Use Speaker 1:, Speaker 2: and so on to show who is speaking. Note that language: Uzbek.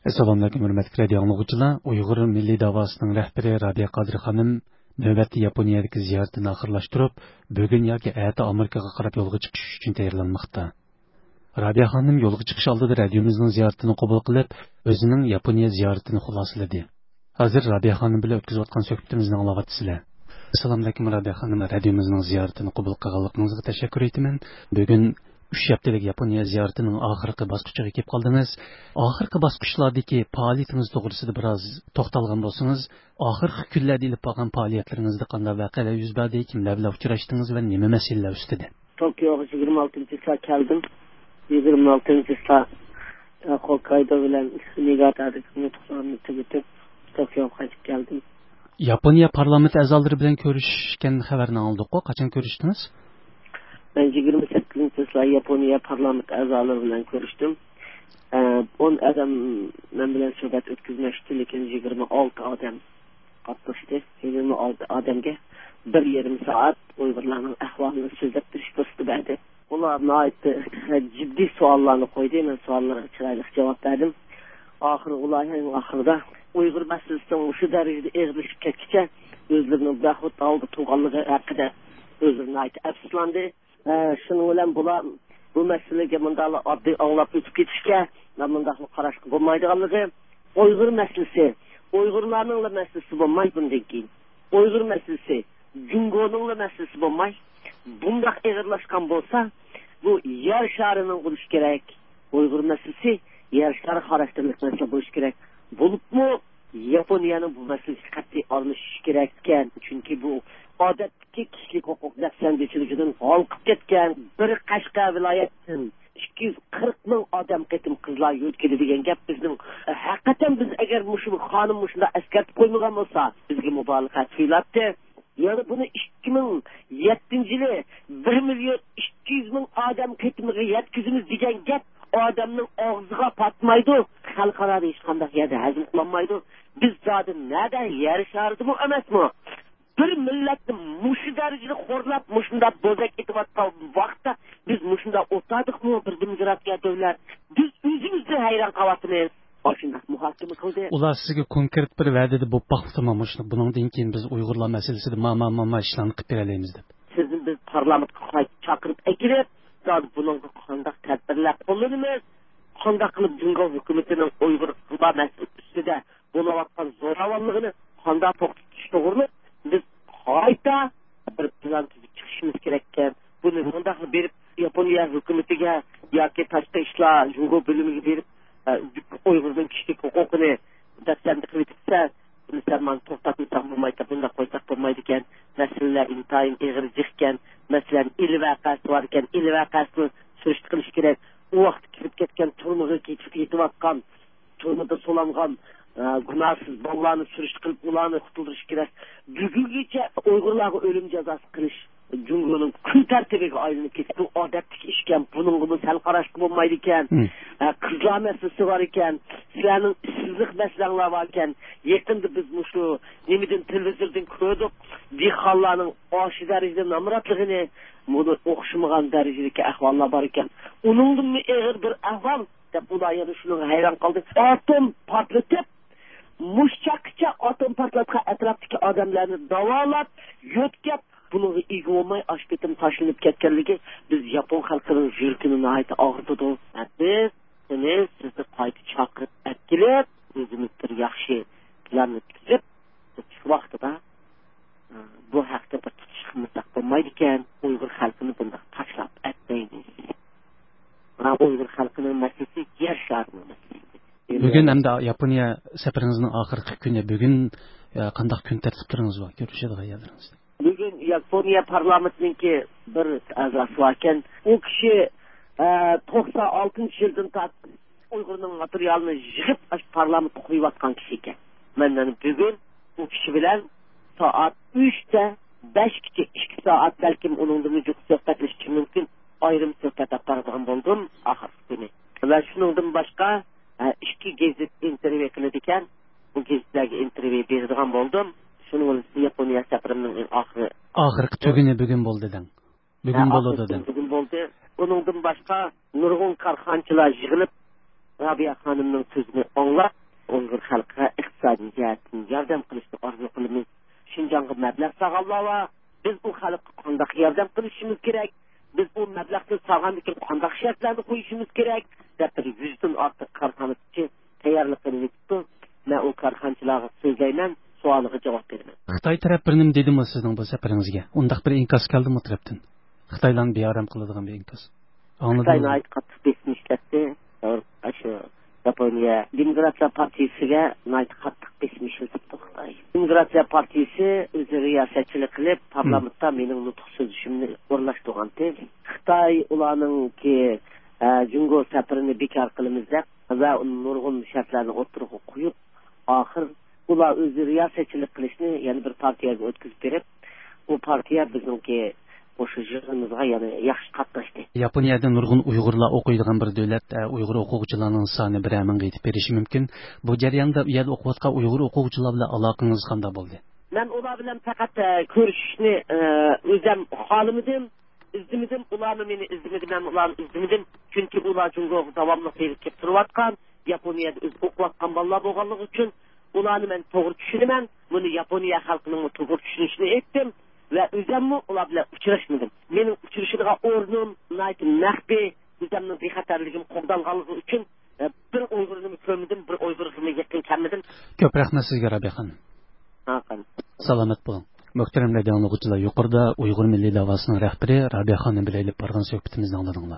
Speaker 1: Assalomu alaykum hurmatli radio anglag'uchilar. Uyg'ur milliy davosining rahbari Rabiya Qodir xonim navbatda Yaponiyadagi ziyoratini oxirlashtirib, bugun yoki erta Amerikaga qarab yo'lga chiqish uchun tayyorlanmoqda. Rabiya xonim yo'lga chiqish oldida radiomizning ziyoratini qabul qilib, o'zining Yaponiya ziyoratini xulosaladi. Hozir Rabiya xonim bilan o'tkazayotgan suhbatimizni anglayapsizlar. Assalomu alaykum Rabiya xonim, radiomizning ziyoratini qabul qilganligingizga tashakkur etaman. Bugun 3 haftalik Yaponiya ziyaratining oxirgi bosqichiga kelib qoldingiz. Oxirgi bosqichlardagi faoliyatingiz to'g'risida biroz to'xtalgan bo'lsangiz, oxirgi kunlarda ilib bo'lgan faoliyatlaringizda qanday voqealar yuz berdi, kimlar bilan uchrashdingiz va nima masalalar ustida?
Speaker 2: Tokyoga 26-yilda keldim. 26-yilda Hokkaido bilan Niigatadagi nutqlarni tugatib Tokyoga qaytib keldim.
Speaker 1: Yaponiya parlamenti a'zolari bilan ko'rishgan xabarni oldik-ku, qachon ko'rishdingiz?
Speaker 2: Ben 28-yilda Yaponiya parlamenti a'zolari bilan ko'rishdim. 10 adam men bilan suhbat o'tkazmoqchi, lekin 26 odam qatnashdi. 26 odamga 1,5 soat Uyg'urlarning ahvolini so'zlab turish fursati berdi. Ular nihoyatda jiddiy savollarni qo'ydi. Men savollarga chiroyli javob berdim. Oxirida Uyg'ur masalasining shu darajada eg'irlashib ketgancha o'zlarining baxut oldi turganligi haqida o'zlarini aytib afsuslandi. Shuning bilan bular bu masalaga bunday oddiy anglab o'tib ketishga, bunday qarashga bo'lmaydiganligi, Uyg'ur masalasi, Uyg'urlarning masalasi bo'lmay bundan keyin. Uyg'ur masalasi, Jungoning masalasi bo'lmay, bunday eg'irlashgan bo'lsa, bu yer sharining bo'lishi kerak. Uyg'ur masalasi yer shari xarajatlik masala bo'lishi kerak. Bo'libmi Yaponiyaning bu masalasiga qat'iy olinishi kerak ekan, chunki bu odatdagi kishilik huquq dafsandichiligidan qolib ketgan bir Qashqa viloyatidan 240 ming odam ketim qizlar yo'tkadi degan gap bizning haqiqatan biz agar mushu xonim mushunda askartib qo'ymagan bo'lsa bizga mubolag'a tuyuladi. Yani bunu 2007-yili 1,200,000 odam ketimiga yetkizimiz degan gap odamning og'ziga patmaydi, xalqaro hech qanday yerda hazm qilinmaydi. Biz zaten nada yer sharidimi emasmi? Bir millatni mushu darajada xo'rlab, mushunda bo'zak etayotgan vaqtda biz mushunda o'tadikmi bir demokratiya davlat? Biz o'zimizni hayron qolyapmiz. Oshunda muhokama qildi.
Speaker 1: Ular sizga konkret bir va'dada bo'lib baxtimi shuni bundan keyin biz Uyg'urlar masalasida ma ishlarni qilib beramiz deb.
Speaker 2: Sizni biz parlamentga qaytib chaqirib akirib, bunga qanday tadbirlar qo'llanamiz? Qanday qilib Jungo hukumatining Uyg'urlar masalasida bo'layotgan zo'ravonligini qanday to'xtatish to'g'rimi? Biz qayta bir plan tuzib chiqishimiz kerak ekan. Buni bunday berib Yaponiya hukumatiga yoki tashqi ishlar Jungo bo'limiga berib Uyg'urning kishilik huquqini daftarda qilib bitsa, musulmon to'xtatmasam bo'lmaydi, bunda qo'ysak bo'lmaydi ekan. Masalalar intayin eg'ir jiqkan, masalan, il vaqasi bor ekan, il vaqasini surishti qilish kerak. U vaqt kirib ketgan turmuga ketayotgan, turmada solangan gunohsiz bolalarni surishti qilib, ularni qutildirish kerak. Bugungacha Uyg'urlarga o'lim jazosi qilish Jungoning kun tartibiga aylanib ketdi. Bu odatdagi ish ekan, buningga biz hal qarashga bo'lmaydi ekan. Qizlar masalasi bor ekan, sizlarning ishsizlik masalalari bor ekan. Yaqinda biz shu nimidan televizordan ko'rdik, dehqonlarning oshi darajada namratligini, buni o'xshamagan darajadagi ahvollar bor ekan. Uningdan eg'ir bir ahvol deb ular yana shuni hayron qoldi. Atom portlatib, mushchaqcha atom portlatgan atrofdagi odamlarni davolab, yo'tkab bunga ega olmay ashpetim tashlanib ketganligi biz Yapon xalqining yuragini nihoyat og'ritdi. Biz sizni qayta chaqirib akilib, o'zimiz bir yaxshi planni tuzib, shu vaqtida bu haqda bir tutishimiz bo'lmaydi ekan, Uyg'ur xalqini bunday tashlab atmaymiz. Va Uyg'ur xalqining masalasi yer sharining masalasi.
Speaker 1: Bugun hamda Yaponiya safaringizning oxirgi kuni, bugun qanday kun tartiblaringiz bor, ko'rishadigan yerlaringiz?
Speaker 2: Bugün Yaponiya parlamentinki bir a'zosi ekan, u kishi 96-yildan tortib Uyg'urning materialini yig'ib parlamentga qo'yayotgan kishi ekan. Mendan bugun u kishi bilan soat 3da 5gacha 2 soat balkim uningdan juq suhbatlashishim mumkin. Ayrim suhbat qiladigan bo'ldim oxirgi kuni. Va shuningdan boshqa 2 gazet intervyu qildi ekan. Bu gazetlarga intervyu beradigan bo'ldim. Şunun Yaponiya safarimning oxirgi tuguni
Speaker 1: bugun bo'ldi deng. Bugun bo'ldi deng.
Speaker 2: Bugun bo'ldi. Buningdan boshqa nurg'un korxonchilar yig'ilib Rabia Hanım'ın sözünü anlap, Uyghur halkına iqtisadi jihatdan yardım qilishni orzu qilamiz. Şinjanga mablag' sağallava, biz bu xalqqa qanday yardım qilishimiz kerak, biz bu mablag'ni sağandan keyin qanday shartlarni qo'yishimiz kerak deb 100 dan ortiq korxonachi tayyorlik qilib o'tdi. Men u korxonachilarga so'zlayman, savoliga javob beraman.
Speaker 1: Xitoy taraf bir nima dedimi sizning bu safaringizga? Undaq bir inkos keldimi tarafdan? Xitoylarni beyaram qiladigan bir inkos.
Speaker 2: Xitoyni ayt qattiq besmishlatdi. Shu Yaponiya Demokratlar Partiyasiga qattiq besmishlatdi Xitoy. Demokratlar Partiyasi o'zi riyosatchilik qilib, parlamentda mening nutq so'zishimni o'rlashtirgandi. Xitoy ularningki Jungo safarini bekor qilamiz deb va nurg'un shartlarni o'tirg'a qo'yib, oxir ular o'zi riyosatchilik qilishni yana bir partiyaga o'tkazib berib, bu partiya bizningki o'sha yig'inimizga yana yaxshi qatnashdi.
Speaker 1: Yaponiyada nurg'un Uyg'urlar o'qiydigan bir davlat, Uyg'ur o'quvchilarining soni 1 mingga yetib berishi mumkin. Bu jarayonda u yerda o'qiyotgan Uyg'ur o'quvchilar bilan aloqangiz qanday bo'ldi?
Speaker 2: Men ular bilan faqat ko'rishishni o'zim xohlamadim, izlamadim, ularni meni izlamadim, men ularni izlamadim, chunki ular Jungoga davomli kelib turayotgan, Yaponiyada o'z o'qiyotgan bolalar bo'lganligi uchun ularni men to'g'ri tushunaman, buni Yaponiya xalqining to'g'ri tushunishini aytdim. Ve özümü ola bile uçuruşmadım. Benim uçuruşumda ornum, mahbi, özümün bir xatarligim qo'ldanganligi uchun bir Uyg'urni ko'rmadim, bir Uyg'urga yaqin kelmadim.
Speaker 1: Ko'p rahmat sizga Rabiya xonim. Salomat bo'ling. Muhtaram radio o'quvchilar, yuqorida Uyg'ur milliy davosining rahbari Rabiya xonim bilan olib borgan suhbatimizni angladinglar.